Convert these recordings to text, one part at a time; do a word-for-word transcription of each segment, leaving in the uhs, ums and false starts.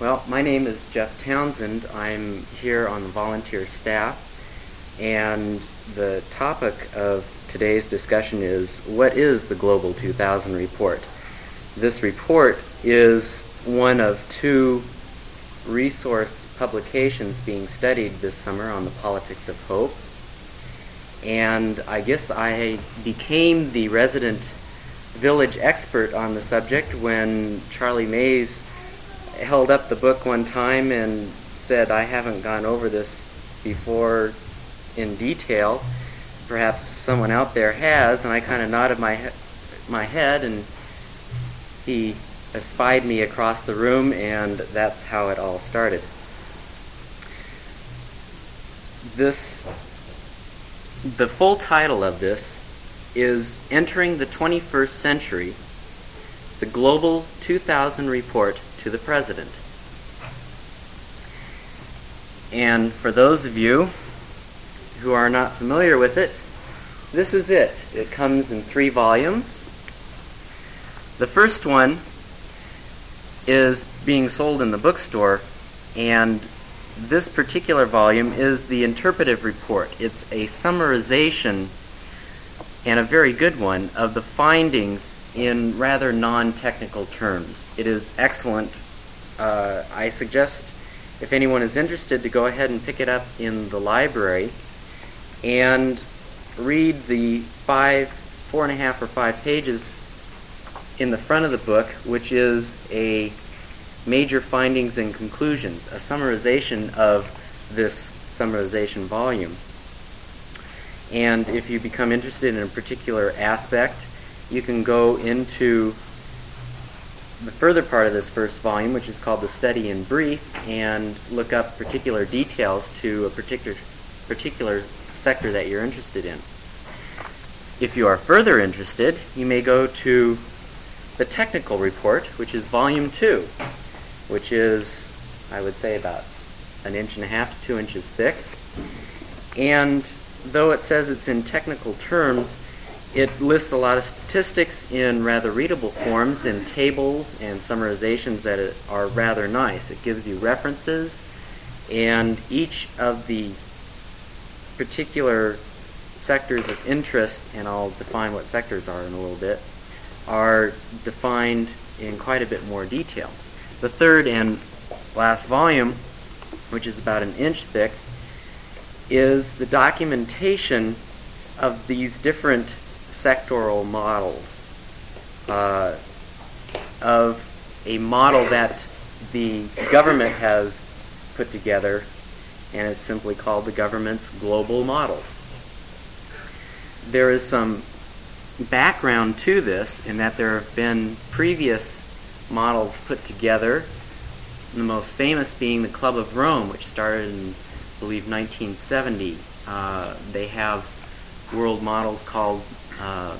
Well, my name is Jeff Townsend. I'm here on the volunteer staff, and the topic of today's discussion is, what is the Global two thousand Report? This report is one of two resource publications being studied this summer on the politics of hope. And I guess I became the resident village expert on the subject when Charlie Mays held up the book one time and said, "I haven't gone over this before in detail. Perhaps someone out there has." And I kind of nodded my he- my head, and he espied me across the room, and that's how it all started. This, the full title of this is Entering the twenty-first Century, the Global two thousand Report to the President. And for those of you who are not familiar with it, this is it. It comes in three volumes. The first one is being sold in the bookstore, and this particular volume is the interpretive report. It's a summarization, and a very good one, of the findings in rather non-technical terms. It is excellent. Uh, I suggest, if anyone is interested, to go ahead and pick it up in the library and read the five, four and a half or five pages in the front of the book, which is a major findings and conclusions, a summarization of this summarization volume. And if you become interested in a particular aspect, you can go into the further part of this first volume, which is called the Study in Brief, and look up particular details to a particular particular sector that you're interested in. If you are further interested, you may go to the technical report, which is volume two, which is, I would say, about an inch and a half to two inches thick. And though it says it's in technical terms, it lists a lot of statistics in rather readable forms, in tables and summarizations that are rather nice. It gives you references, and each of the particular sectors of interest, and I'll define what sectors are in a little bit, are defined in quite a bit more detail. The third and last volume, which is about an inch thick, is the documentation of these different sectoral models, uh, of a model that the government has put together, and it's simply called the government's global model. There is some background to this in that there have been previous models put together, the most famous being the Club of Rome, which started in, I believe, nineteen seventy. Uh, they have world models called uh,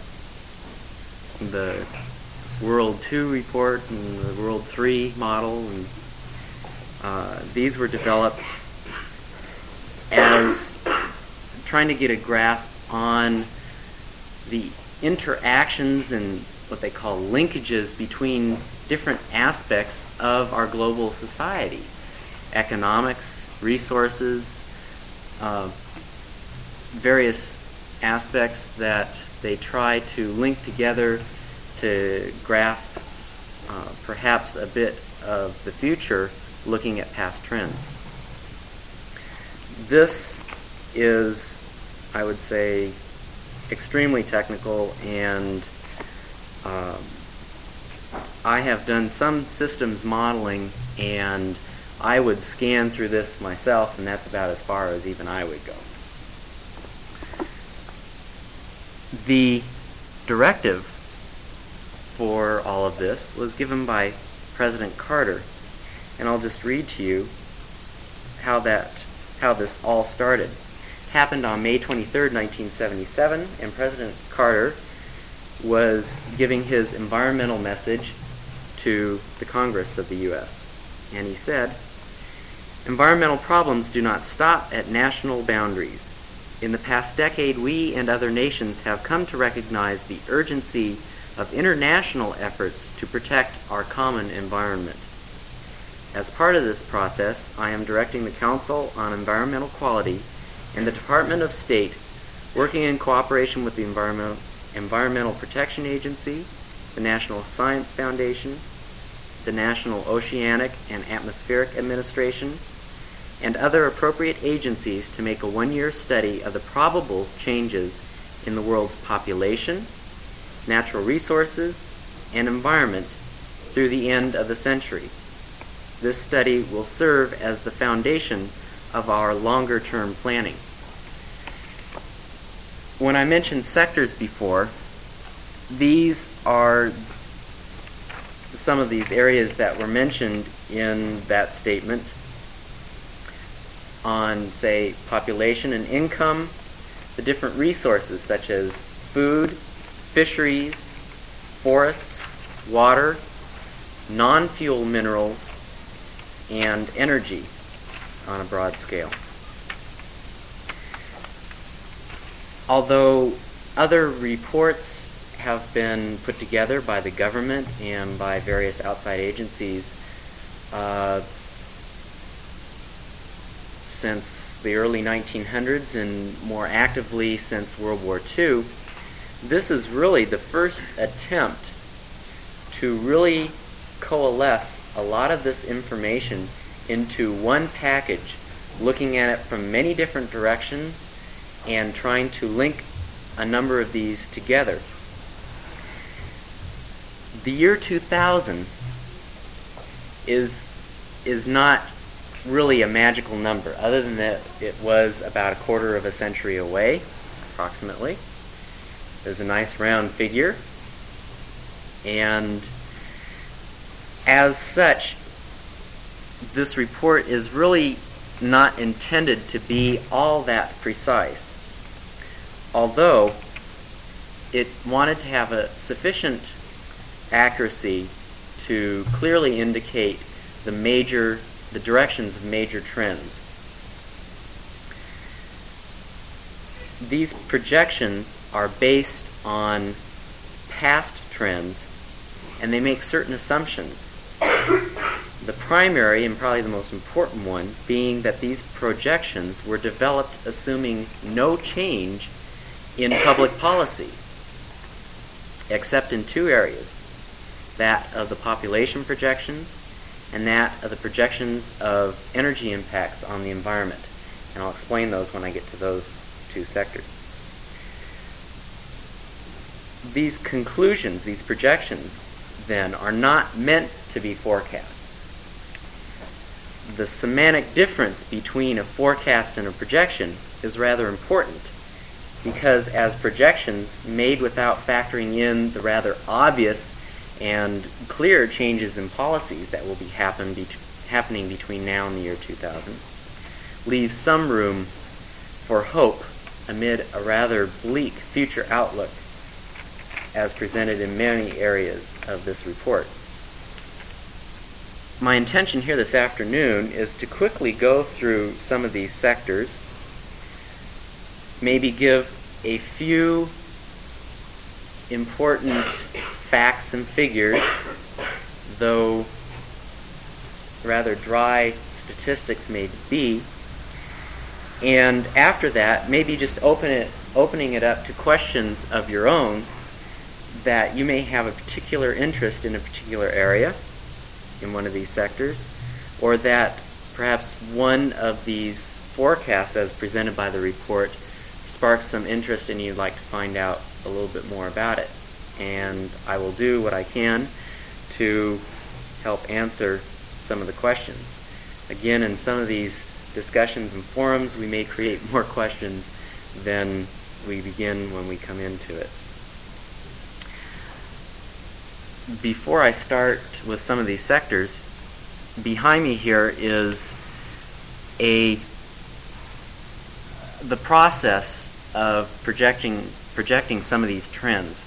the World two Report and the World three model, and uh, these were developed as trying to get a grasp on the interactions and what they call linkages between different aspects of our global society: economics, resources, uh, various aspects that they try to link together to grasp uh, perhaps a bit of the future, looking at past trends. This is, I would say, extremely technical, and um, I have done some systems modeling, and I would scan through this myself, and that's about as far as even I would go. The directive for all of this was given by President Carter, and I'll just read to you how that how this all started. It happened on May twenty-third, nineteen seventy-seven, and President Carter was giving his environmental message to the Congress of the U S And he said, "Environmental problems do not stop at national boundaries. In the past decade, we and other nations have come to recognize the urgency of international efforts to protect our common environment. As part of this process, I am directing the Council on Environmental Quality and the Department of State, working in cooperation with the Environmental, Environmental Protection Agency, the National Science Foundation, the National Oceanic and Atmospheric Administration, and other appropriate agencies to make a one-year study of the probable changes in the world's population, natural resources, and environment through the end of the century. This study will serve as the foundation of our longer-term planning. When I mentioned sectors before, these are some of these areas that were mentioned in that statement on, say, population and income, the different resources such as food, fisheries, forests, water, non-fuel minerals, and energy on a broad scale. Although other reports have been put together by the government and by various outside agencies uh, since the early nineteen hundreds and more actively since World War Two, this is really the first attempt to really coalesce a lot of this information into one package, looking at it from many different directions and trying to link a number of these together. The year two thousand is is not really a magical number, other than that it was about a quarter of a century away, approximately. There's a nice round figure, and as such, this report is really not intended to be all that precise, although it wanted to have a sufficient accuracy to clearly indicate the major, the directions of major trends. These projections are based on past trends, and they make certain assumptions. The primary and probably the most important one being that these projections were developed assuming no change in public policy, except in two areas, that of the population projections and that of the projections of energy impacts on the environment. And I'll explain those when I get to those two sectors. These conclusions, these projections, then, are not meant to be forecasts. The semantic difference between a forecast and a projection is rather important, because as projections made without factoring in the rather obvious and clear changes in policies that will be happen be happening between now and the year two thousand, leave some room for hope amid a rather bleak future outlook as presented in many areas of this report. My intention here this afternoon is to quickly go through some of these sectors, maybe give a few important facts and figures, though rather dry statistics may be, and after that maybe just open it, opening it up to questions of your own that you may have a particular interest in a particular area in one of these sectors, or that perhaps one of these forecasts as presented by the report sparks some interest and you'd like to find out a little bit more about it. And I will do what I can to help answer some of the questions. Again, in some of these discussions and forums, we may create more questions than we begin when we come into it. Before I start with some of these sectors, behind me here is a the process of projecting projecting some of these trends.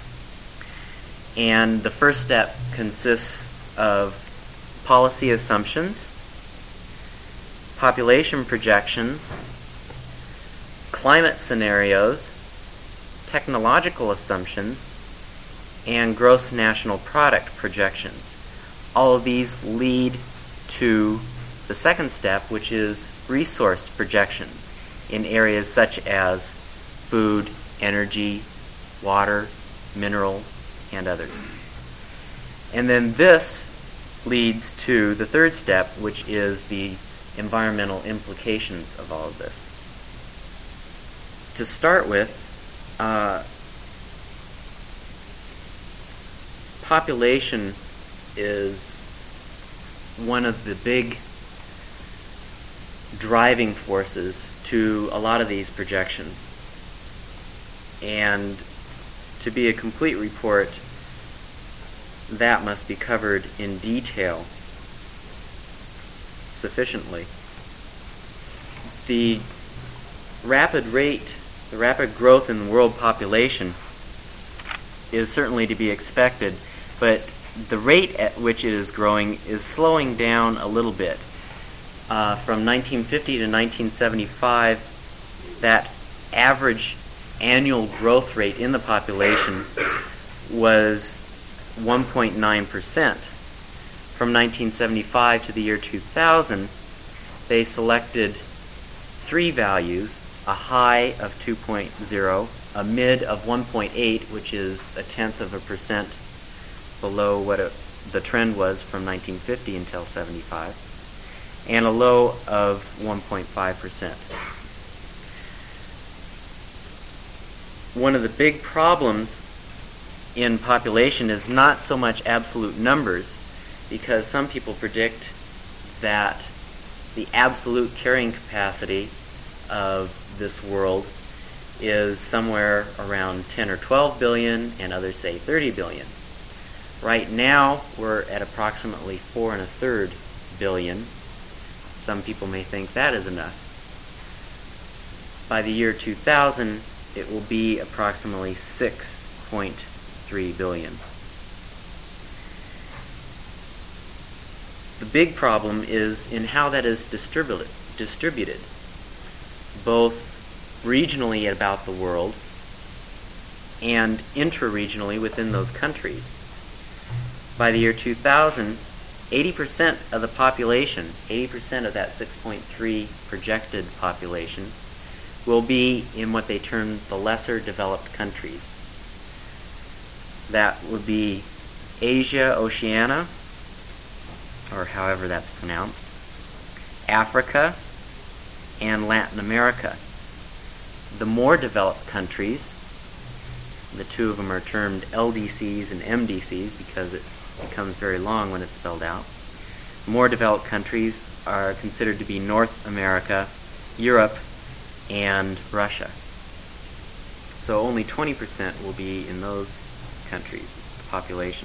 And the first step consists of policy assumptions, population projections, climate scenarios, technological assumptions, and gross national product projections. All of these lead to the second step, which is resource projections in areas such as food, energy, water, minerals, and others. And then this leads to the third step, which is the environmental implications of all of this. To start with, uh, population is one of the big driving forces to a lot of these projections. And to be a complete report, that must be covered in detail sufficiently. The rapid rate, the rapid growth in the world population is certainly to be expected, but the rate at which it is growing is slowing down a little bit. Uh, from nineteen fifty to nineteen seventy-five, that average annual growth rate in the population was one point nine percent. From nineteen seventy-five to the year two thousand, they selected three values: a high of two point zero, a mid of one point eight, which is a tenth of a percent below what it, the trend was from nineteen fifty until seventy-five, and a low of one point five percent. One of the big problems in population is not so much absolute numbers, because some people predict that the absolute carrying capacity of this world is somewhere around ten or twelve billion, and others say thirty billion. Right now, we're at approximately four and a third billion. Some people may think that is enough. By the year two thousand, it will be approximately six point three billion. The big problem is in how that is distributed, distributed, both regionally about the world and intra-regionally within those countries. By the year two thousand, eighty percent of the population, eighty percent of that six point three projected population, will be in what they term the lesser developed countries. That would be Asia, Oceania, or however that's pronounced, Africa, and Latin America. The more developed countries, the two of them are termed L D Cs and M D Cs because it becomes very long when it's spelled out. More developed countries are considered to be North America, Europe, and Russia. So only twenty percent will be in those countries, the population.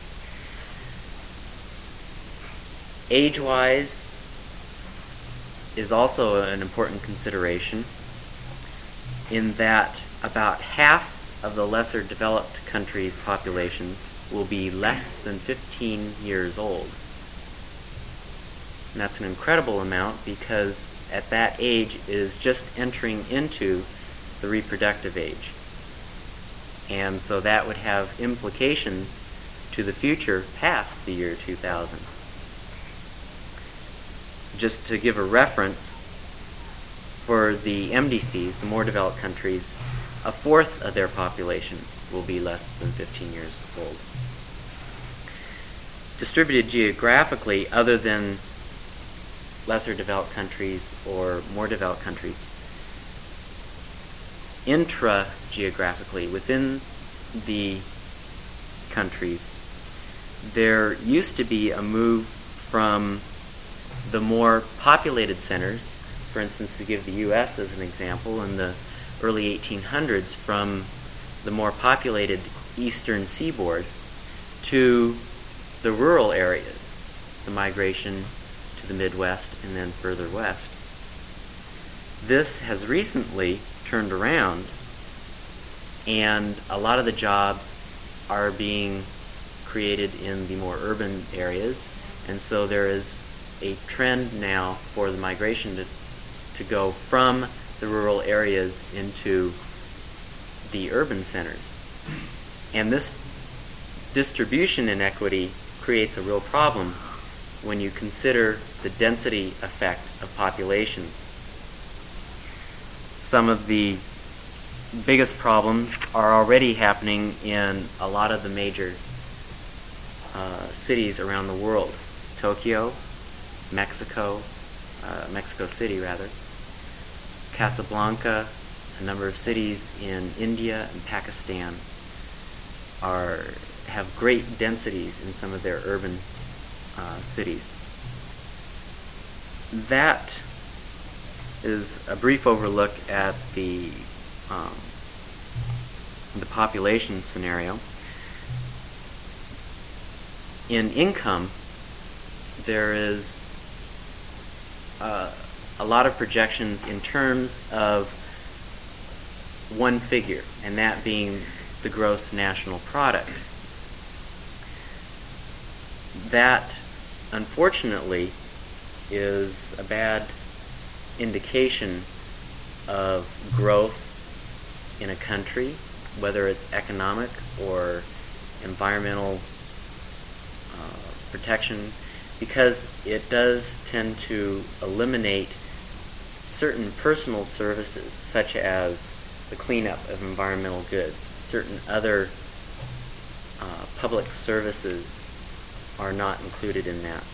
Age-wise is also an important consideration, in that about half of the lesser developed countries' populations will be less than fifteen years old. And that's an incredible amount, because at that age is just entering into the reproductive age. And so that would have implications to the future past the year two thousand. Just to give a reference, for the M D Cs, the more developed countries, a fourth of their population will be less than fifteen years old. Distributed geographically, other than lesser developed countries or more developed countries, intra-geographically, within the countries, there used to be a move from the more populated centers, for instance, to give the U S as an example, in the early eighteen hundreds, from the more populated eastern seaboard to the rural areas, the migration to the Midwest and then further west. This has recently turned around, and a lot of the jobs are being created in the more urban areas, and so there is a trend now for the migration to, to go from the rural areas into the urban centers. And this distribution inequity creates a real problem, when you consider the density effect of populations. Some of the biggest problems are already happening in a lot of the major uh, cities around the world. Tokyo, Mexico, uh, Mexico City rather, Casablanca, a number of cities in India and Pakistan are have great densities in some of their urban uh, cities. That is a brief overlook at the um, the population scenario. In income, there is uh, a lot of projections in terms of one figure, and that being the gross national product. That, unfortunately, is a bad indication of growth in a country, whether it's economic or environmental uh, protection, because it does tend to eliminate certain personal services, such as the cleanup of environmental goods. Certain other uh, public services are not included in that.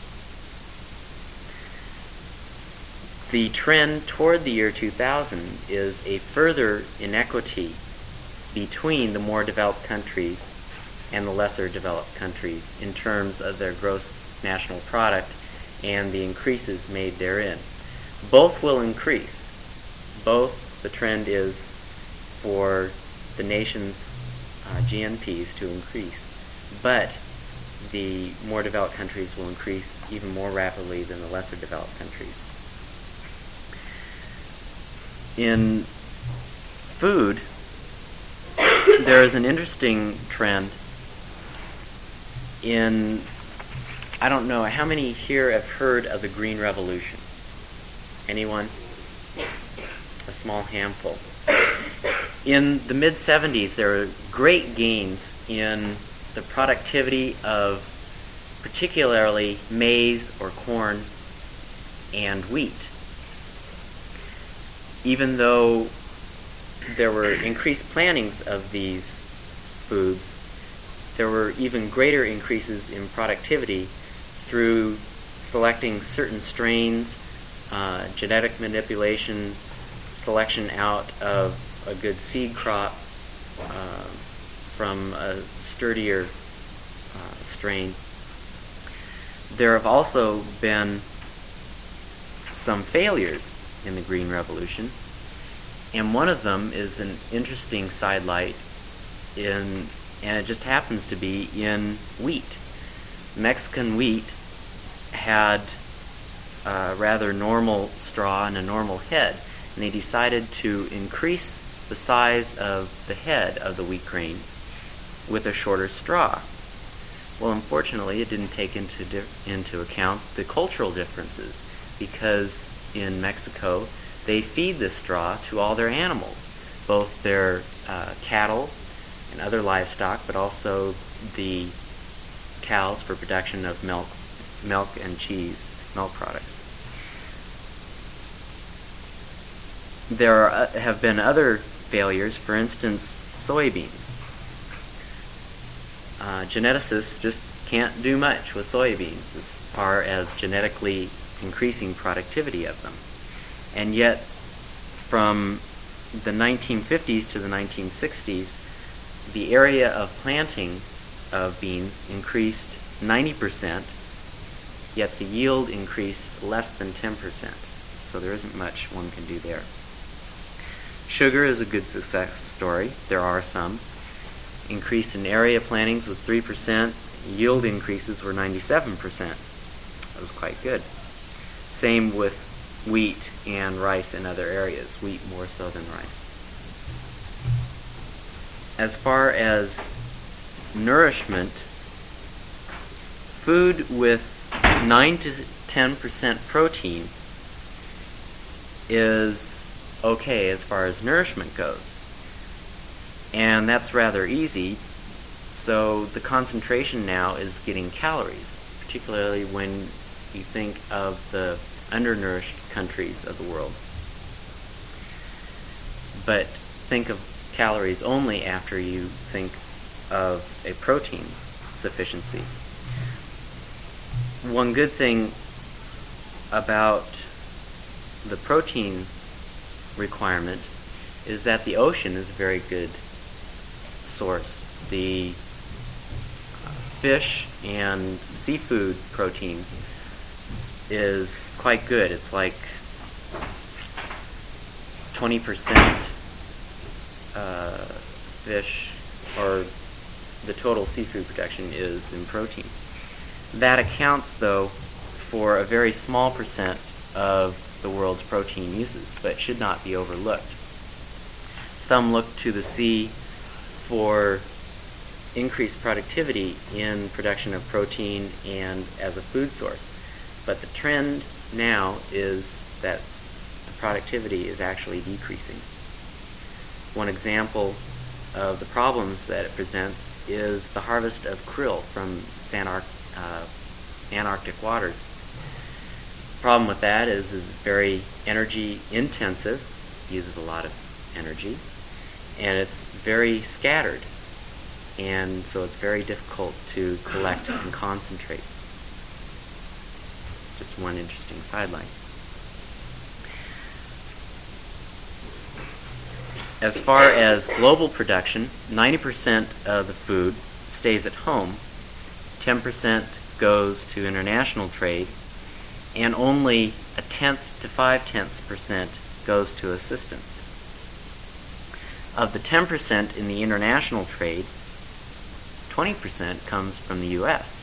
The trend toward the year two thousand is a further inequity between the more developed countries and the lesser developed countries in terms of their gross national product and the increases made therein. Both will increase. Both, the trend is for the nation's uh, G N Ps to increase, but the more developed countries will increase even more rapidly than the lesser developed countries. In food, there is an interesting trend in, I don't know, how many here have heard of the Green Revolution? Anyone? A small handful. In the mid seventies, there were great gains in the productivity of particularly maize or corn and wheat. Even though there were increased plantings of these foods, there were even greater increases in productivity through selecting certain strains, uh, genetic manipulation, selection out of a good seed crop uh, from a sturdier uh, strain. There have also been some failures in the Green Revolution, and one of them is an interesting sidelight in, and it just happens to be in wheat. Mexican wheat had a rather normal straw and a normal head, and they decided to increase the size of the head of the wheat grain with a shorter straw. Well, unfortunately, it didn't take into di- into account the cultural differences, because in Mexico they feed this straw to all their animals, both their uh, cattle and other livestock, but also the cows for production of milks, milk and cheese, milk products. There are, uh, have been other failures, for instance, soybeans. Uh, geneticists just can't do much with soybeans as far as genetically increasing productivity of them. And yet, from the nineteen fifties to the nineteen sixties, the area of planting of beans increased ninety percent, yet the yield increased less than ten percent. So there isn't much one can do there. Sugar is a good success story. There are some. Increase in area plantings was three percent. Yield increases were ninety-seven percent. That was quite good. Same with wheat and rice in other areas. Wheat more so than rice. As far as nourishment, food with nine to ten percent protein is okay as far as nourishment goes. And that's rather easy, so the concentration now is getting calories, particularly when you think of the undernourished countries of the world. But think of calories only after you think of a protein sufficiency. One good thing about the protein requirement is that the ocean is a very good source. The fish and seafood proteins is quite good. It's like twenty percent uh, fish, or the total seafood production is in protein. That accounts, though, for a very small percent of the world's protein uses, but should not be overlooked. Some look to the sea for increased productivity in production of protein and as a food source. But the trend now is that the productivity is actually decreasing. One example of the problems that it presents is the harvest of krill from Santar- uh, Antarctic waters. The problem with that is is very energy intensive, uses a lot of energy, and it's very scattered. And so it's very difficult to collect and concentrate. Just one interesting sideline. As far as global production, ninety percent of the food stays at home, ten percent goes to international trade, and only a tenth to five-tenths percent goes to assistance. Of the ten percent in the international trade, twenty percent comes from the U S.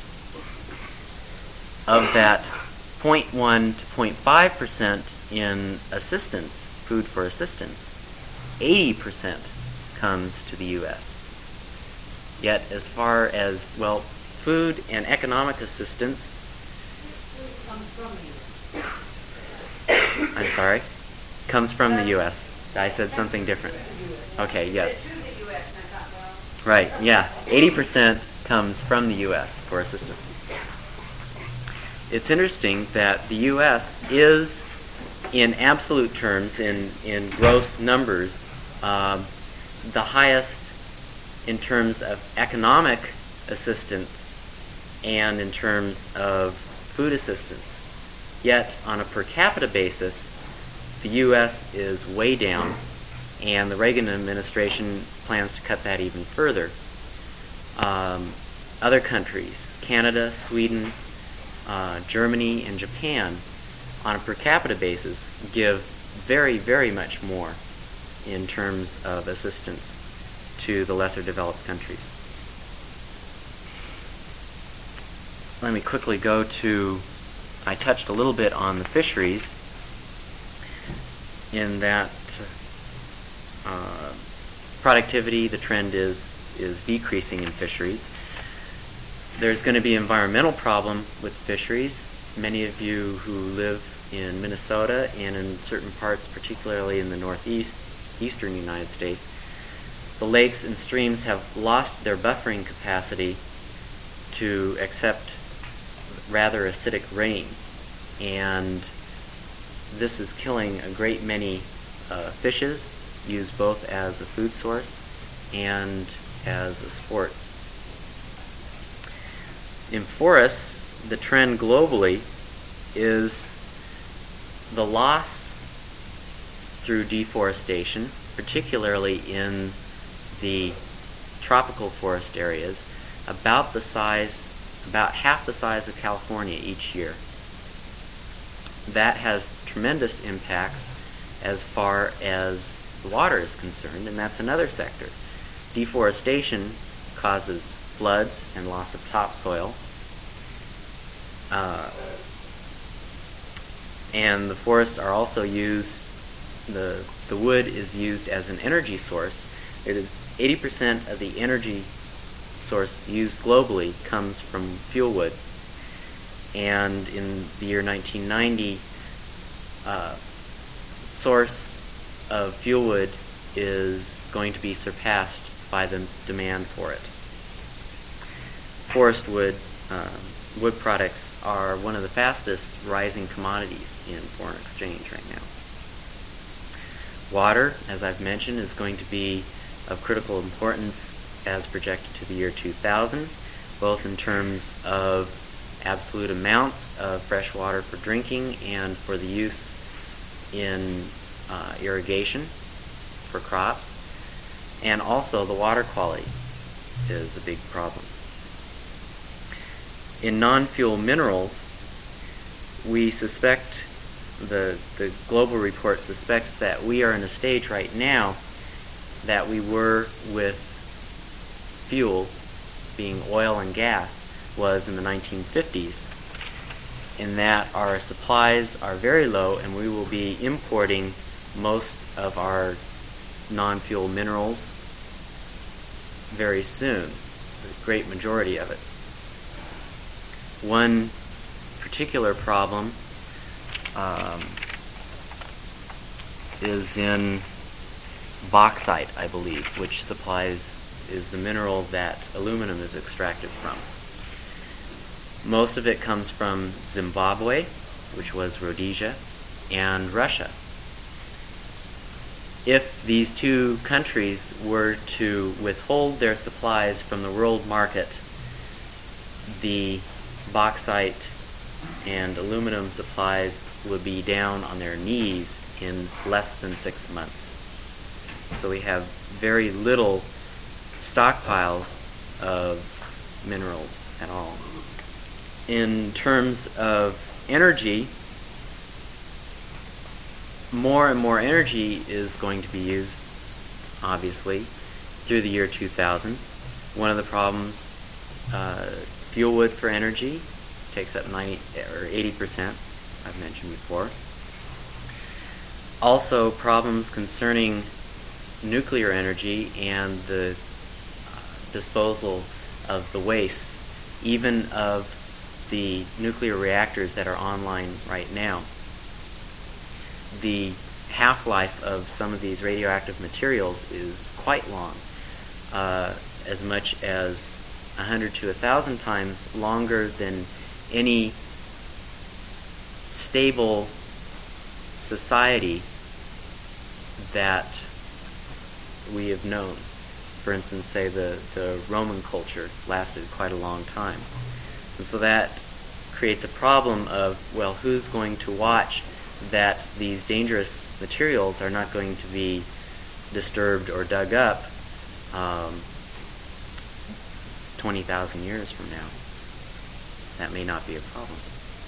Of that zero point one to zero point five percent in assistance, food for assistance, eighty percent comes to the U S. Yet as far as, well, food and economic assistance, I'm sorry, comes from the U S. I said something different. Okay, yes. Right, yeah. eighty percent comes from the U S for assistance. It's interesting that the U S is, in absolute terms, in, in gross numbers, uh, the highest in terms of economic assistance and in terms of food assistance. Yet, on a per capita basis, the U S is way down, and the Reagan administration plans to cut that even further. Um, other countries, Canada, Sweden, uh, Germany, and Japan, on a per capita basis, give very, very much more in terms of assistance to the lesser developed countries. Let me quickly go to, I touched a little bit on the fisheries, in that uh, productivity, the trend is, is decreasing in fisheries. There's going to be an environmental problem with fisheries. Many of you who live in Minnesota and in certain parts, particularly in the northeast, eastern United States, the lakes and streams have lost their buffering capacity to accept rather acidic rain. And this is killing a great many uh, fishes, used both as a food source and as a sport. In forests, the trend globally is the loss through deforestation, particularly in the tropical forest areas, about the size, about half the size of California each year. That has tremendous impacts as far as the water is concerned, and that's another sector. Deforestation causes floods and loss of topsoil. Uh, and the forests are also used, the, the wood is used as an energy source. It is eighty percent of the energy source used globally comes from fuel wood. And in the year nineteen ninety, uh, source of fuel wood is going to be surpassed by the demand for it. Forest wood um, wood products are one of the fastest rising commodities in foreign exchange right now. Water, as I've mentioned, is going to be of critical importance as projected to the year two thousand, both in terms of absolute amounts of fresh water for drinking and for the use in uh, irrigation for crops, and also the water quality is a big problem. In non-fuel minerals, we suspect, the, the global report suspects that we are in a stage right now that we were with fuel, being oil and gas, was in the nineteen fifties, in that our supplies are very low and we will be importing most of our non-fuel minerals very soon, the great majority of it. One particular problem um, is in bauxite, I believe, which supplies is the mineral that aluminum is extracted from. Most of it comes from Zimbabwe, which was Rhodesia, and Russia. If these two countries were to withhold their supplies from the world market, the bauxite and aluminum supplies would be down on their knees in less than six months. So we have very little stockpiles of minerals at all. In terms of energy, more and more energy is going to be used, obviously, through the year two thousand. One of the problems, uh, fuel wood for energy takes up ninety or eighty percent, I've mentioned before. Also, problems concerning nuclear energy and the uh, disposal of the waste, even of the nuclear reactors that are online right now. The half-life of some of these radioactive materials is quite long, uh, as much as one hundred to one thousand times longer than any stable society that we have known. For instance, say the, the Roman culture lasted quite a long time. And so that creates a problem of, well, who's going to watch that these dangerous materials are not going to be disturbed or dug up um, twenty thousand years from now? That may not be a problem.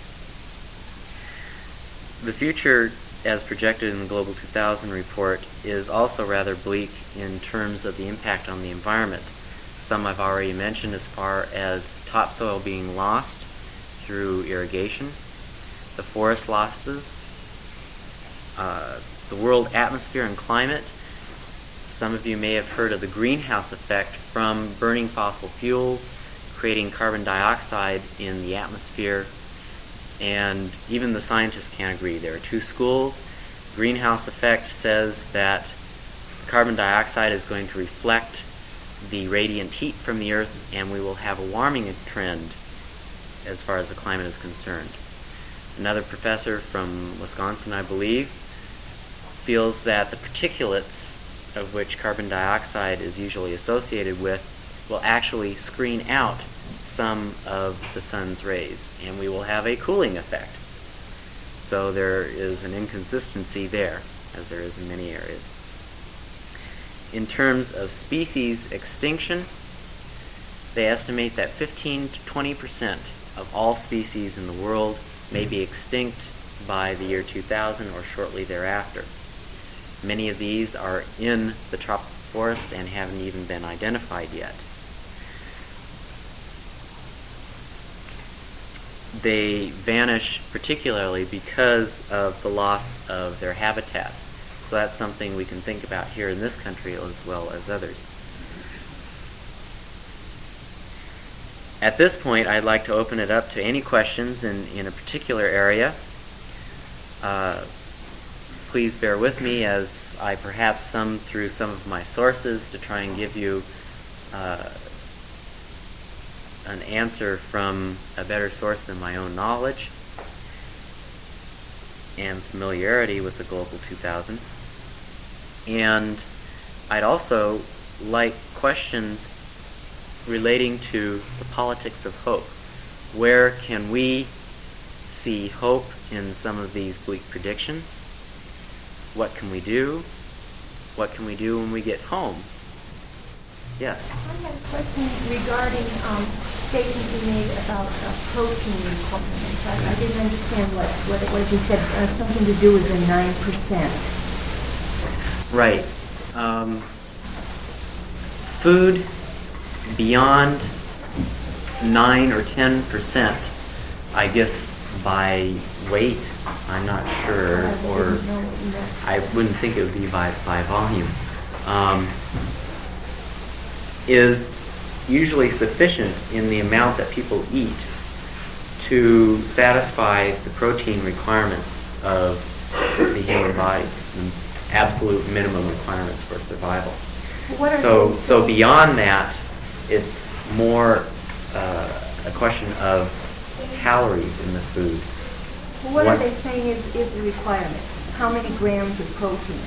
The future, as projected in the Global two thousand report, is also rather bleak in terms of the impact on the environment. Some I've already mentioned, as far as topsoil being lost through irrigation, the forest losses, uh, the world atmosphere and climate. Some of you may have heard of the greenhouse effect from burning fossil fuels, creating carbon dioxide in the atmosphere, and even the scientists can't agree. There are two schools. Greenhouse effect says that carbon dioxide is going to reflect the radiant heat from the earth, and we will have a warming trend as far as the climate is concerned. Another professor from Wisconsin, I believe, feels that the particulates of which carbon dioxide is usually associated with will actually screen out some of the sun's rays, and we will have a cooling effect. So there is an inconsistency there, as there is in many areas. In terms of species extinction, they estimate that fifteen to twenty percent of all species in the world may be extinct by the year two thousand or shortly thereafter. Many of these are in the tropical forest and haven't even been identified yet. They vanish particularly because of the loss of their habitats. So that's something we can think about here in this country as well as others. At this point, I'd like to open it up to any questions in, in a particular area. Uh, please bear with me as I perhaps thumb through some of my sources to try and give you uh, an answer from a better source than my own knowledge and familiarity with the Global two thousand. And I'd also like questions relating to the politics of hope. Where can we see hope in some of these bleak predictions? What can we do? What can we do when we get home? Yes? I had a question regarding um, statement you made about uh, protein requirements. I, I didn't understand what, what it was. You said uh, something to do with the nine percent. Right. Um, food beyond nine or ten percent, I guess by weight, I'm not sure, or I wouldn't think it would be by, by volume, um, is usually sufficient in the amount that people eat to satisfy the protein requirements of the human body, the absolute minimum requirements for survival. What are So, they so saying? beyond that, it's more uh, a question of calories in the food. What are Once- they saying is, is the requirement? How many grams of protein?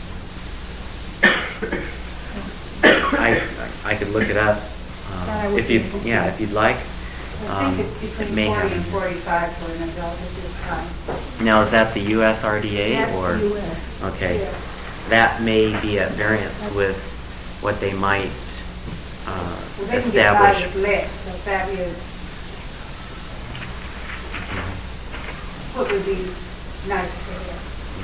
I I could look it up That I um, would if you be interested yeah in. if you'd like. I Um, think it's it between may forty have- and forty-five for an adult at this time. Now, is that the U S R D A That's or? the U S. Okay, Yes. that may be at variance That's- with what they might uh, Well, they can get by establish. with less, but that is what would be nice for them.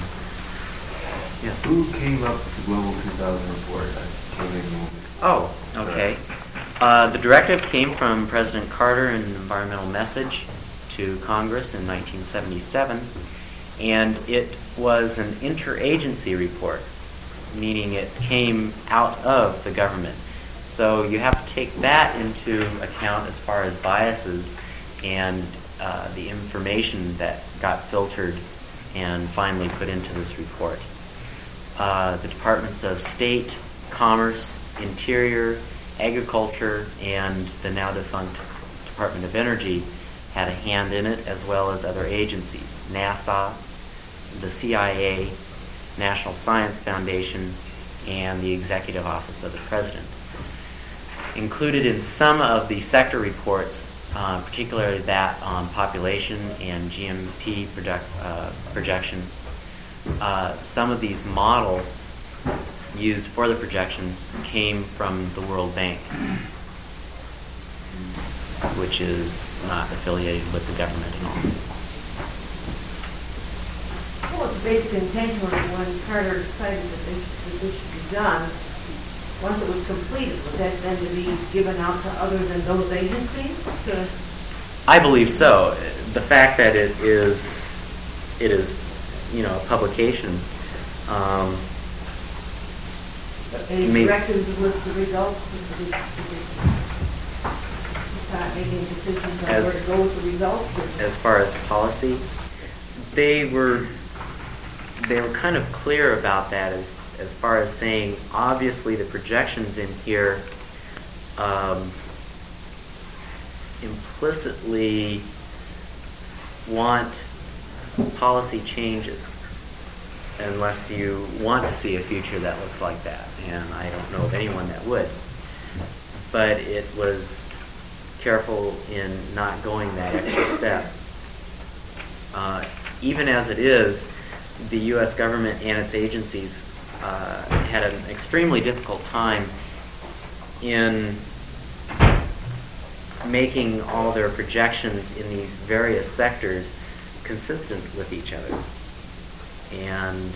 Yes. Who came up with the Global two thousand report? I can't even. Oh, okay. Uh, the directive came from President Carter in an environmental message to Congress in nineteen seventy-seven, and it was an interagency report, meaning it came out of the government. So you have to take that into account as far as biases and uh, the information that got filtered and finally put into this report. Uh, the Departments of State, Commerce, Interior, Agriculture, and the now defunct Department of Energy had a hand in it, as well as other agencies, NASA, the C I A, National Science Foundation, and the Executive Office of the President. Included in some of the sector reports, uh, particularly that on population and G M P product, uh, projections, uh, some of these models used for the projections came from the World Bank, which is not affiliated with the government at all. What was the basic intention was when Carter decided that this, that this should be done? Once it was completed, was that then to be given out to other than those agencies? To I believe so. The fact that it is, it is, you know, a publication. Um, any May- directives with the results? Did you- did you Start making decisions on where As- to go with the results? or- as far as policy, they were they were kind of clear about that as as far as saying, obviously the projections in here um, implicitly want policy changes unless you want to see a future that looks like that, and I don't know of anyone that would. But it was careful in not going that extra step. Uh, even as it is, the U S government and its agencies uh, had an extremely difficult time in making all their projections in these various sectors consistent with each other. And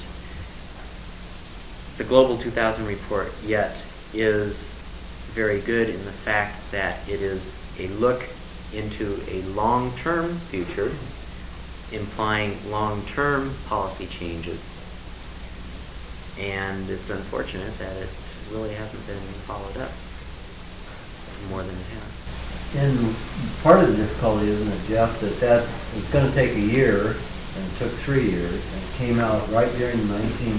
the Global two thousand report yet is very good in the fact that it is a look into a long-term future, implying long-term policy changes. And it's unfortunate that it really hasn't been followed up more than it has. And part of the difficulty, isn't it, Jeff, that that it's going to take a year, and it took three years, and it came out right during the nineteen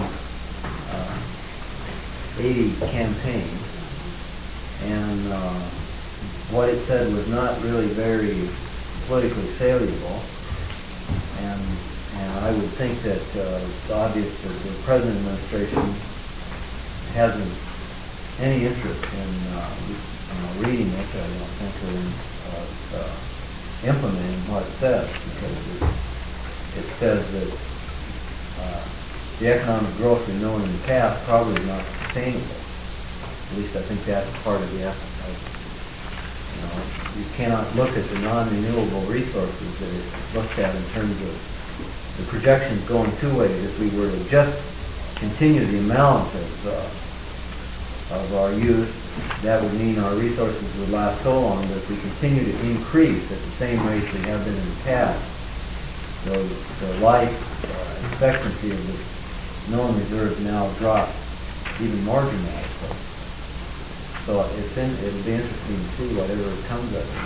eighty campaign. And uh, what it said was not really very politically saleable. And, and I would think that uh, it's obvious that the present administration hasn't any interest in uh, you know, reading it, I don't think, or in uh, uh, implementing what it says, because it, it says that uh, the economic growth we've known in the past probably is not sustainable. At least I think that's part of the effort. You know, you cannot look at the non-renewable resources that it looks at in terms of the projections going two ways. If we were to just continue the amount of uh, of our use, that would mean our resources would last so long, but if we continue to increase at the same rate we have been in the past, the, the life uh, expectancy of the known reserve now drops even more dramatically. So it's in, it'll be interesting to see whatever comes of it.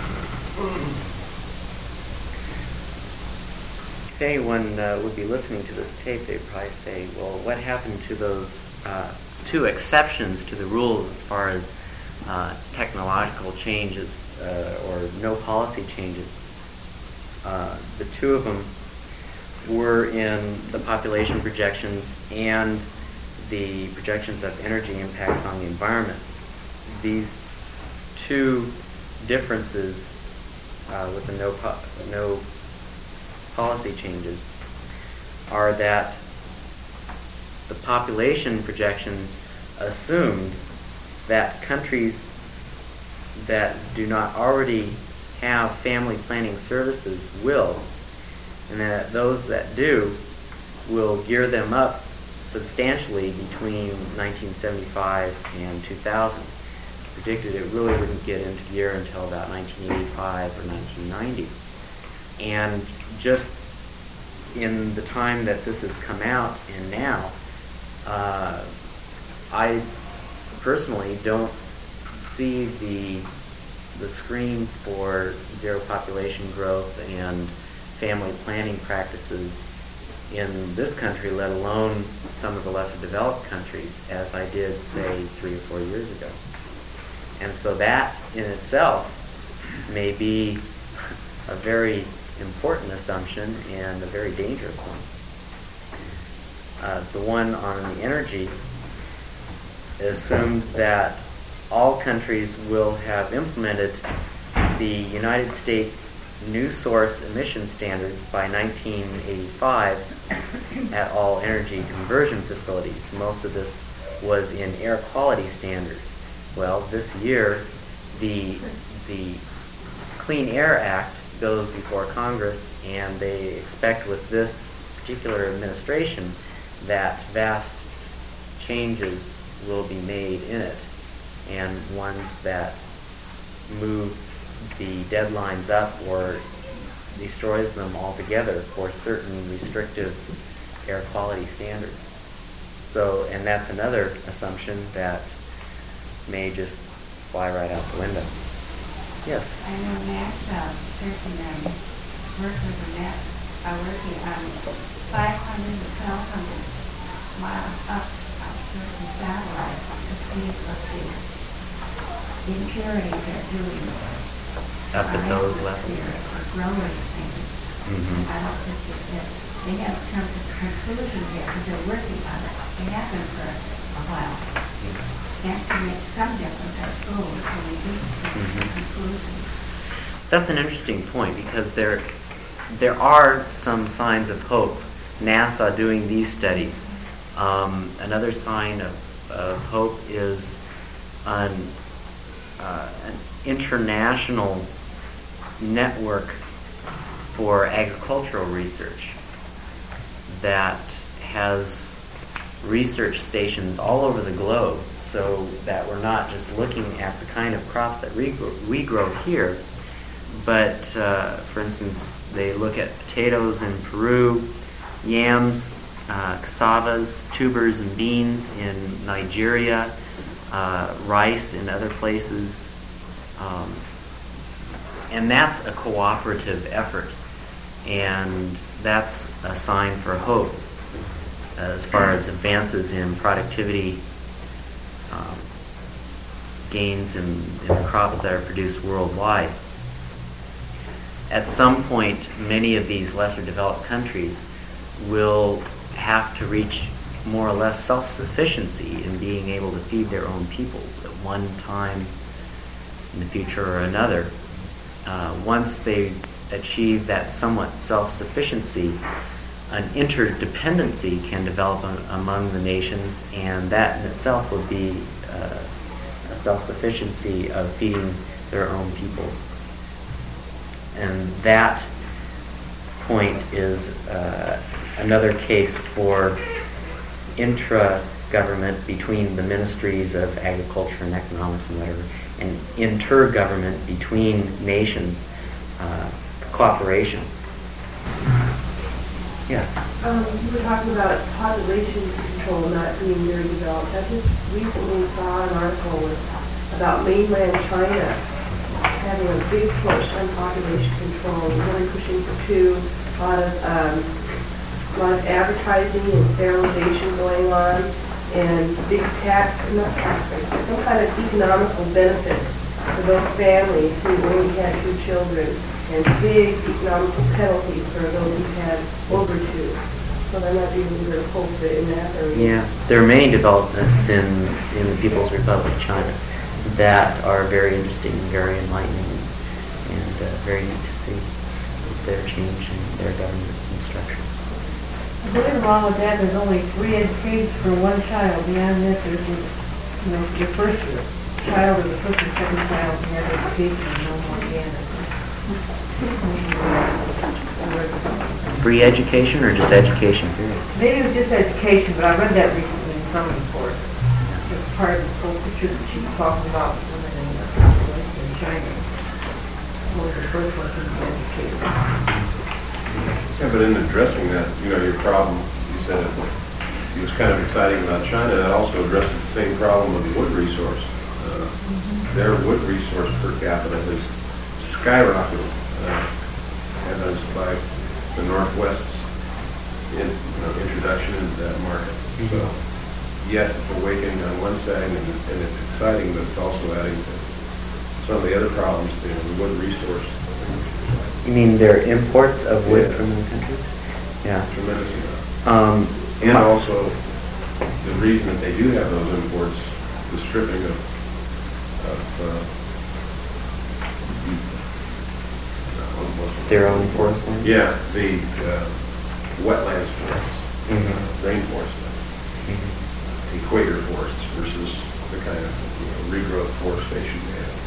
If anyone uh, would be listening to this tape, they'd probably say, well, what happened to those uh, two exceptions to the rules as far as uh, technological changes uh, or no policy changes? Uh, the two of them were in the population projections and the projections of energy impacts on the environment. These two differences uh, with the no, po- no policy changes are that the population projections assumed that countries that do not already have family planning services will, and that those that do will gear them up substantially between nineteen seventy-five and two thousand. Predicted it really wouldn't get into gear until about nineteen eighty-five or nineteen ninety. And just in the time that this has come out and now, uh, I personally don't see the the screen for zero population growth and family planning practices in this country, let alone some of the lesser developed countries, as I did, say, three or four years ago. And so that in itself may be a very important assumption and a very dangerous one. Uh, the one on the energy assumed that all countries will have implemented the United States new source emission standards by nineteen eighty-five at all energy conversion facilities. Most of this was in air quality standards. Well, this year, the the Clean Air Act goes before Congress, and they expect with this particular administration that vast changes will be made in it, and ones that move the deadlines up or destroys them altogether for certain restrictive air quality standards. So, and that's another assumption that may just fly right out the window. Yes? I know NASA, certain um, workers are, net, are working on five hundred to twelve hundred miles up of certain satellites to see what the impurities are doing. Up at those levels. Or growing things. Mm-hmm. I don't think that, that they haven't come to conclusions yet, because they're working on it. They have been for a while. And to make some difference at school when we do Mm-hmm. conclusions. That's an interesting point, because there there are some signs of hope. NASA doing these studies. Um, another sign of, of hope is an, uh, an international network for agricultural research that has research stations all over the globe, so that we're not just looking at the kind of crops that we grow, we grow here, but uh, for instance, they look at potatoes in Peru, yams, uh, cassavas, tubers and beans in Nigeria, uh, rice in other places, um, and that's a cooperative effort, and that's a sign for hope as far as advances in productivity um, gains in, in the crops that are produced worldwide. At some point, many of these lesser developed countries will have to reach more or less self-sufficiency in being able to feed their own peoples at one time in the future or another. Uh, once they achieve that somewhat self-sufficiency, an interdependency can develop a- among the nations, and that in itself would be uh, a self-sufficiency of feeding their own peoples. And that point is uh, another case for intra-government between the ministries of agriculture and economics and whatever, and inter-government between nations, uh, cooperation. Yes? Um, you were talking about population control not being very developed. I just recently saw an article with, about mainland China having a big push on population control, really pushing for two, a lot of, um, a lot of advertising and sterilization going on, and big tax, not tax rates, but some kind of economical benefit for those families who only had two children, and big economical penalties for those who had over two. So there might be a little bit of hope in that area. Yeah, there are many developments in, in the People's Republic of China that are very interesting, very enlightening, and uh, very neat to see their change in their government and structure. I believe along with that, there's only three educations for one child. Beyond that, there's, you know, your first child or the first and second child can have education and no more beyond it. Free education or just education period? Maybe it was just education, but I read that recently in some report. It's part of this whole picture that she's talking about women in, uh, in China. One of the first ones to be educated. Yeah, but in addressing that, you know, your problem, you said it, it was kind of exciting about China. That also addresses the same problem of the wood resource. Uh, mm-hmm. Their wood resource per capita has skyrocketed, uh, evidenced by the Northwest's in, you know, introduction into that market. Mm-hmm. So, yes, it's awakening on one side, and, and it's exciting, but it's also adding to some of the other problems, you know, the wood resource. You mean their imports of wood Yeah. from other countries? Yeah. Tremendous amount. Um, And my- also, the reason that they do have those imports, the stripping of, of, uh, what was it? their own forest land? Yeah, the, uh, wetlands forests, Mhm. uh, rainforest, Mhm. equator forests versus the kind of, you know, regrowth forestation they have.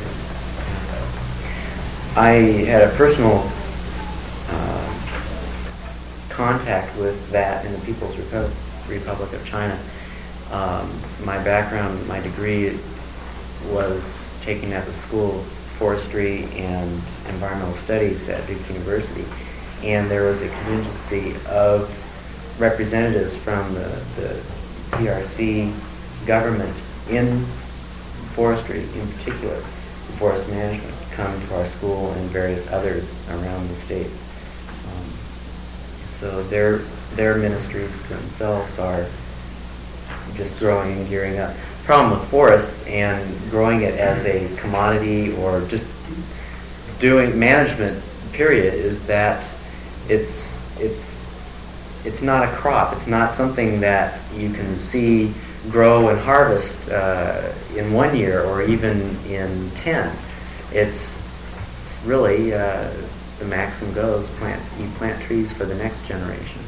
I had a personal uh, contact with that in the People's Repu- Republic of China. Um, my background, my degree was taken at the School of Forestry and Environmental Studies at Duke University, and there was a contingency of representatives from the, the P R C government in forestry, in particular, forest management, come to our school and various others around the states. Um, so their their ministries themselves are just growing and gearing up. Problem with forests and growing it as a commodity or just doing management period is that it's it's it's not a crop. It's not something that you can see grow and harvest uh, in one year or even in ten. It's, it's really, uh, the maxim goes, plant, you plant trees for the next generation.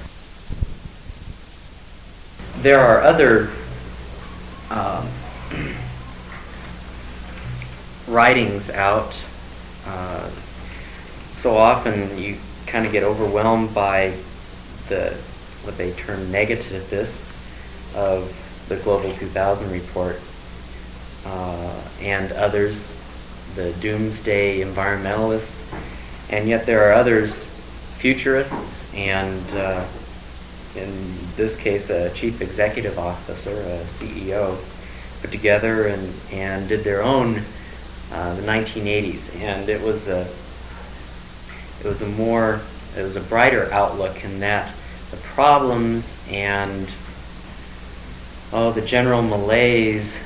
There are other um, writings out. Uh, so often you kind of get overwhelmed by the, what they term negativeness of the Global two thousand report uh, and others, the doomsday environmentalists, and yet there are others, futurists, and uh, in this case a chief executive officer, a C E O, put together and, and did their own uh, the nineteen eighties, and it was a it was a more it was a brighter outlook in that the problems and oh the general malaise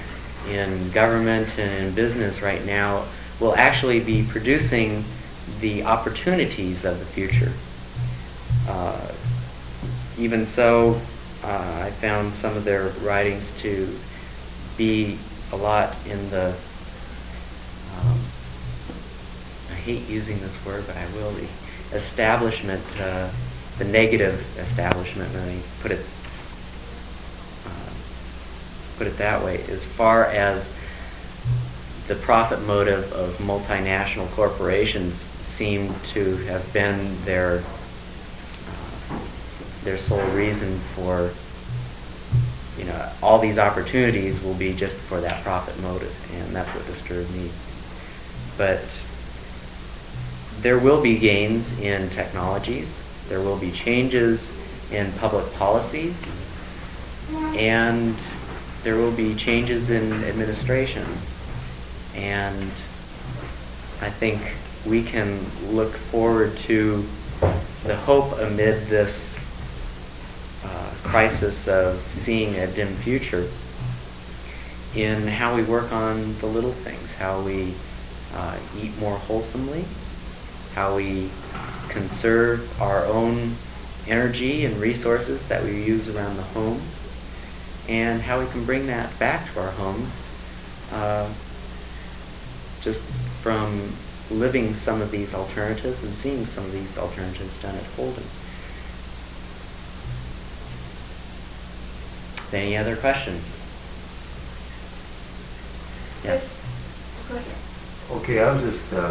in government and in business right now will actually be producing the opportunities of the future. Uh, even so, uh, I found some of their writings to be a lot in the, um, I hate using this word, but I will, the establishment, uh, the negative establishment, let me put it, uh, put it that way, as far as the profit motive of multinational corporations seem to have been their uh, their sole reason for, you know, all these opportunities will be just for that profit motive, and that's what disturbed me. But there will be gains in technologies, there will be changes in public policies, and there will be changes in administrations. And I think we can look forward to the hope amid this uh, crisis of seeing a dim future in how we work on the little things, how we uh, eat more wholesomely, how we conserve our own energy and resources that we use around the home, and how we can bring that back to our homes uh, just from living some of these alternatives and seeing some of these alternatives done at Holden. Any other questions? Yes. Go ahead. Okay, I was just, uh,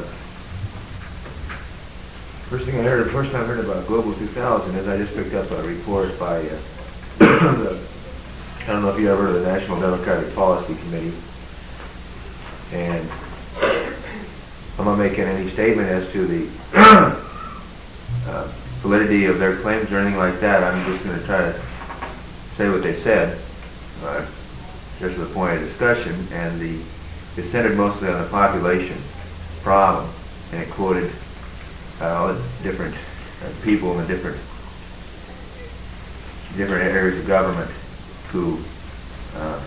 first thing I heard, the first time I heard about Global two thousand is I just picked up a report by, uh, the, I don't know if you ever heard of the National Democratic Policy Committee, and I'm not making any statement as to the uh, validity of their claims or anything like that. I'm just going to try to say what they said, uh, just for the point of discussion, and the it centered mostly on the population problem, and it quoted uh, all the different uh, people in the different different areas of government who uh,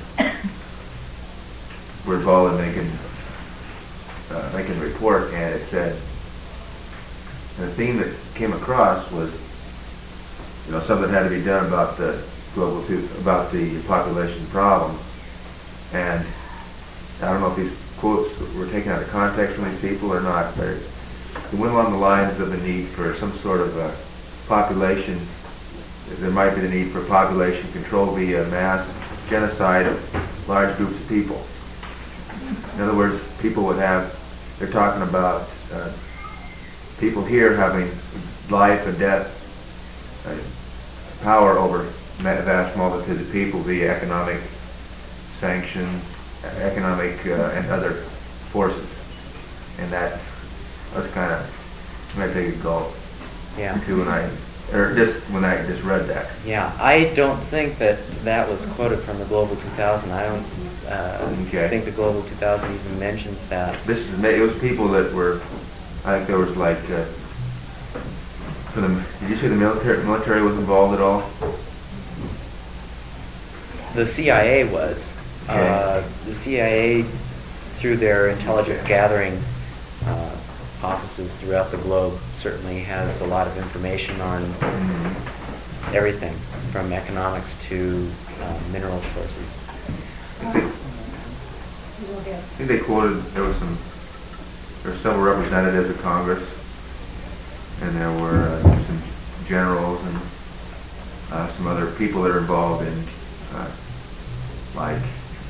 were involved in making uh, making a report, and it said, and the theme that came across was, you know, something had to be done about the global two, about the population problem, and I don't know if these quotes were taken out of context from these people or not, but it went along the lines of the need for some sort of a population. There might be the need for population control via mass genocide of large groups of people. In other words, people would have, they're talking about uh, people here having life and death uh, power over vast multitudes of people via economic sanctions, economic uh, and other forces. And that was kind of, I take a gulp Yeah. too when I, or just when I just read that. Yeah, I don't think that that was quoted from the Global two thousand. I don't uh, Okay. think the Global two thousand even mentions that. This is, it was people that were, I think there was like, uh, for the, did you say the military, military was involved at all? The C I A was. Okay. Uh, the C I A, through their intelligence gathering uh, offices throughout the globe, certainly has a lot of information on everything from economics to uh, mineral sources. I think, I think they quoted, there was some, there were several representatives of Congress, and there were uh, some generals and uh, some other people that are involved in, uh, like,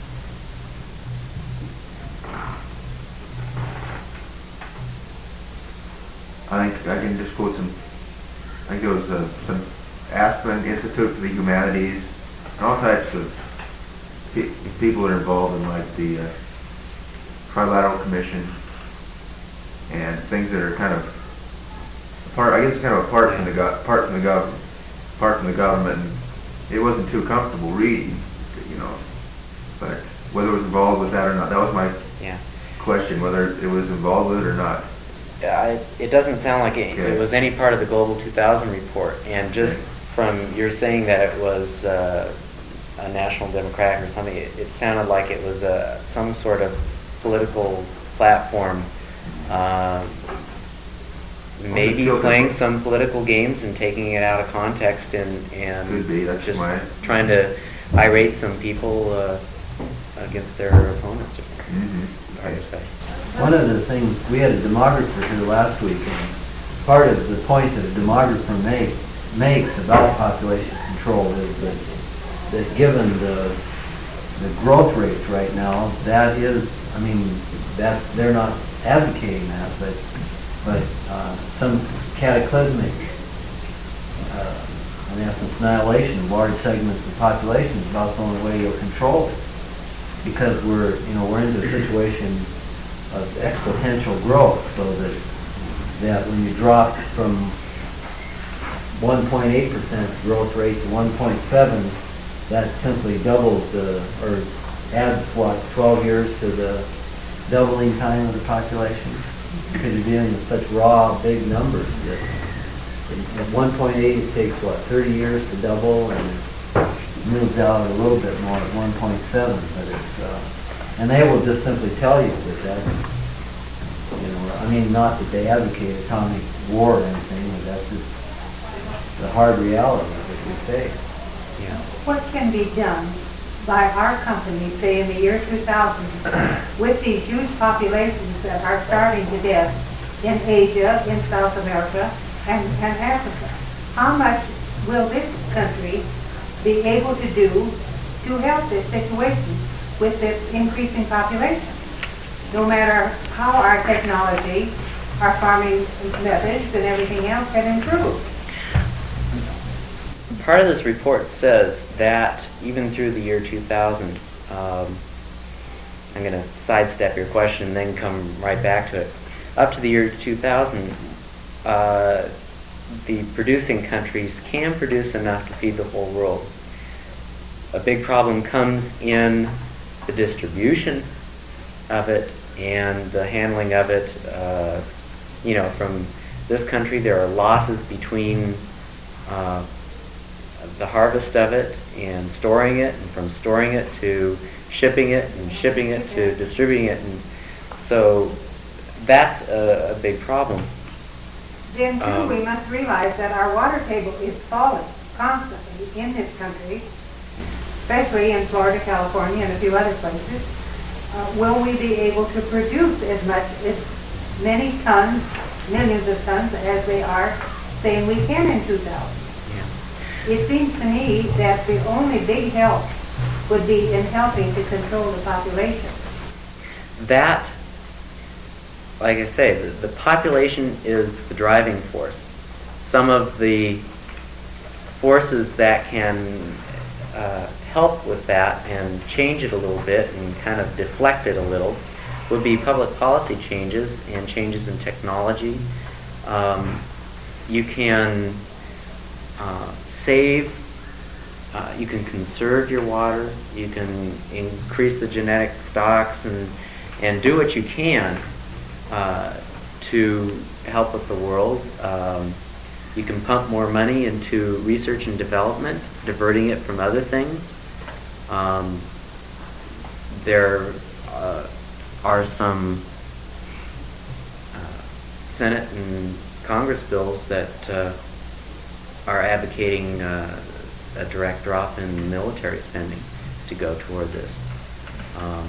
I think I can just quote some, I think there was uh, some Aspen Institute for the Humanities, and all types of pe- people that are involved in like the uh, Trilateral Commission and things that are kind of apart, I guess it's kind of apart from the go- apart from the government, apart from the government, and it wasn't too comfortable reading, you know, but whether it was involved with that or not, that was my Yeah. question, whether it was involved with it or not. I, it doesn't sound like it, Okay. it was any part of the Global two thousand report, and just from your saying that it was uh, a National Democratic or something. It, it sounded like it was a, some sort of political platform. Uh, maybe children playing were- some political games and taking it out of context and, and Could be, that's just why. trying to irate some people uh, against their opponents or something. Mhm. Hard to say. One of the things, we had a demographer here last week, and part of the point that a demographer make, makes about population control is that, that given the, the growth rates right now, that is, I mean, that's, they're not advocating that, but, but uh, some cataclysmic, uh, in essence, annihilation of large segments of the population is about the only way you'll control it. Because we're, you know, we're into a situation of exponential growth, so that that when you drop from one point eight percent growth rate to one point seven, that simply doubles the, or adds what, twelve years to the doubling time of the population? Because you're dealing with such raw, big numbers that at one point eight it takes, what, thirty years to double, and it moves out a little bit more at one point seven, but it's, uh, and they will just simply tell you that that's, you know, I mean, not that they advocate atomic war or anything, but that's just the hard realities that we face. Yeah. What can be done by our company, say in the year two thousand, with these huge populations that are starving to death in Asia, in South America, and, and Africa? How much will this country be able to do to help this situation with the increasing population? No matter how our technology, our farming methods, and everything else have improved. Part of this report says that even through the year two thousand, um, I'm going to sidestep your question and then come right back to it. Up to the year two thousand, uh, the producing countries can produce enough to feed the whole world. A big problem comes in the distribution of it and the handling of it. Uh, you know, from this country, there are losses between uh, the harvest of it and storing it, and from storing it to shipping it, and shipping it to distributing it, and so that's a, a big problem. Then too, Um, we must realize that our water table is falling constantly in this country, especially in Florida, California, and a few other places. Uh, will we be able to produce as much, as many tons, millions of tons, as they are saying we can in two thousand? Yeah. It seems to me that the only big help would be in helping to control the population. That, like I say, the, the population is the driving force. Some of the forces that can uh, help with that and change it a little bit and kind of deflect it a little would be public policy changes and changes in technology. Um, you can uh, save, uh, you can conserve your water, you can increase the genetic stocks and, and do what you can uh, to help with the world. Um, you can pump more money into research and development, diverting it from other things. Um, there uh, are some uh, Senate and Congress bills that uh, are advocating uh, a direct drop in military spending to go toward this. Um,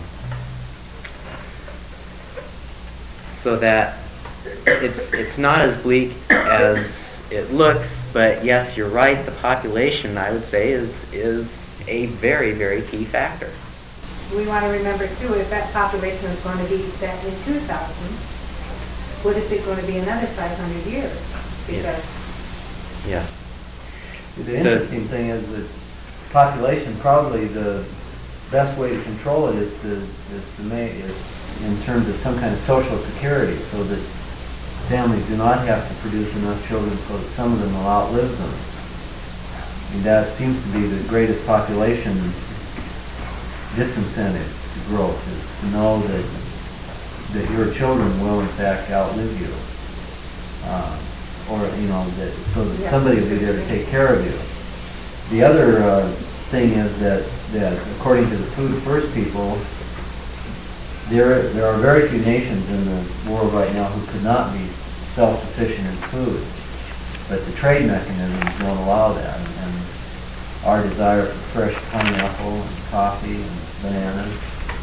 so that it's it's not as bleak as it looks, but yes, you're right. The population, I would say, is is a very, very key factor. We want to remember too, if that population is going to be that in two thousand, what is it going to be another five hundred years? Because Yes. The interesting thing is that population, probably the best way to control it is to is to make is in terms of some kind of social security, so that families do not have to produce enough children, so that some of them will outlive them. I mean, that seems to be the greatest population disincentive to growth, is to know that that your children will in fact outlive you, uh, or you know that so that Yeah. somebody will be there to take care of you. The other uh, thing is that, that according to the Food First people, there, there are very few nations in the world right now who could not be self-sufficient in food. But the trade mechanisms don't allow that. And our desire for fresh pineapple and coffee and bananas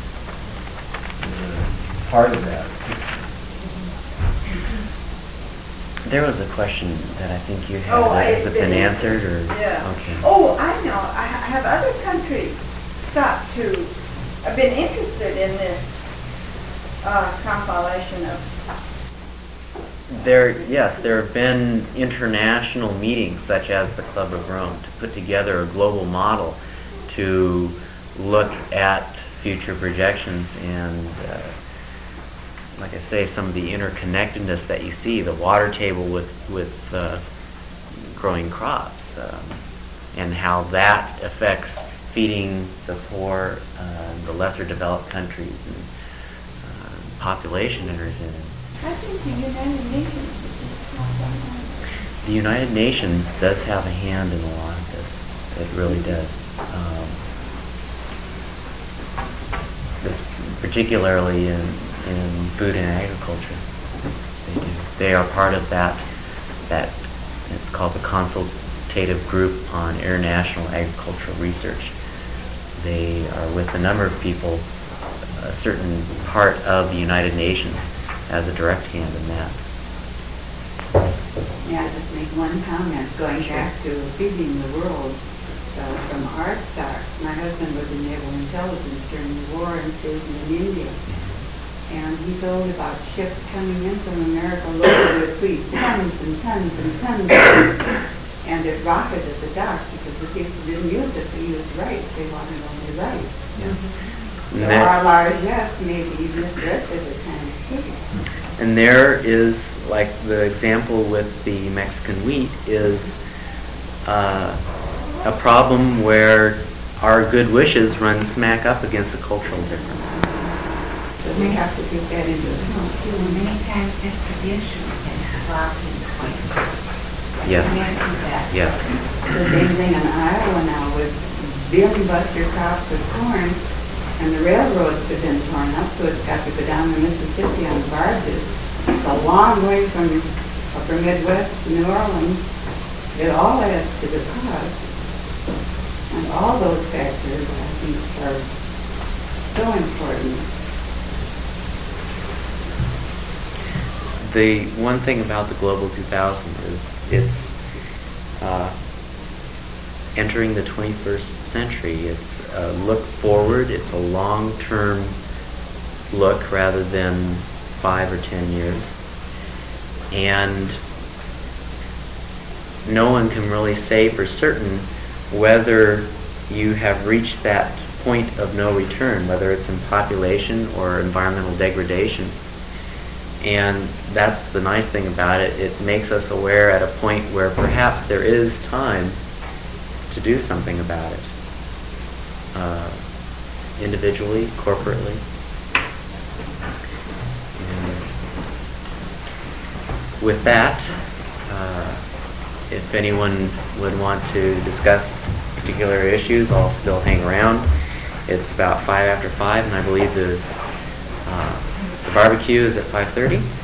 is a part of that. There was a question that I think you had. Oh, Uh, Has it's it been been answered, or? Yeah. Okay. Oh, I know. I ha- have other countries stopped to, have been interested in this uh, compilation of, There, yes, there have been international meetings, such as the Club of Rome, to put together a global model to look at future projections and, uh, like I say, some of the interconnectedness that you see, the water table with with uh, growing crops, um, and how that affects feeding the poor, uh, the lesser developed countries, and uh, population enters in. I think the United Nations is just not that much. The United Nations does have a hand in a lot of this. It really does. Um, this particularly in, in food and agriculture. They do. They are part of that, that it's called the Consultative Group on International Agricultural Research. They are with a number of people, a certain part of the United Nations as a direct hand in that. Yeah, I'll just make one comment, going back to feeding the world uh, from our start. My husband was in naval intelligence during the war and stationed in India. And he told about ships coming in from America loaded with wheat, tons and tons and tons. And it rotted at the dock because the people didn't use it, they used rice. They wanted only rice. Yes. So our largesse may be misread as a kind of sugar. And there is, like the example with the Mexican wheat, is uh, a problem where our good wishes run smack up against a cultural difference. So we have to take that into account. You know, many times distribution is a blocking point. Yes. You mentioned that. Yes. The same thing in Iowa now with building buster crops of corn, and the railroads have been torn up, so it's got to go down the Mississippi on barges. It's a long way from upper Midwest to New Orleans. It all adds to the cost. And all those factors, I think, are so important. The one thing about the Global two thousand is it's uh, entering the twenty-first century. It's a look forward. It's a long-term look rather than five or ten years. And no one can really say for certain whether you have reached that point of no return, whether it's in population or environmental degradation. And that's the nice thing about it. It makes us aware at a point where perhaps there is time to do something about it, uh, individually, corporately. And with that, uh, if anyone would want to discuss particular issues, I'll still hang around. It's about five after five, and I believe the uh, the barbecue is at five thirty.